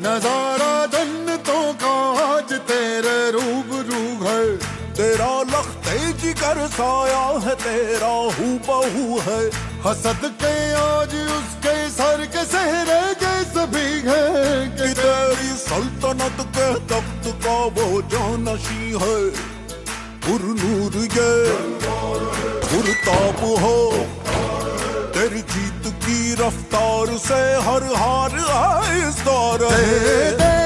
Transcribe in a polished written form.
नजारा जन्नतों का आज तेरे रूबरू है। तेरा लख्ते जिगर साया है, तेरा हूबहू है। हसद के आज उसके सर के सहरे जैसे भीगे कि तेरी सल्तनत के तख्त का वो जानशी है। पुरनूर ये पुरताप हो, तेरी जीत की रफ्तार से हर हार है इस दौर है।